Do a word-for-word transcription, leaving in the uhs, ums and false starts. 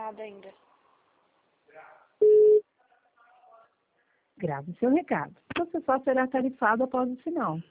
chamada ainda. Grave seu recado. Você só será tarifado após o sinal.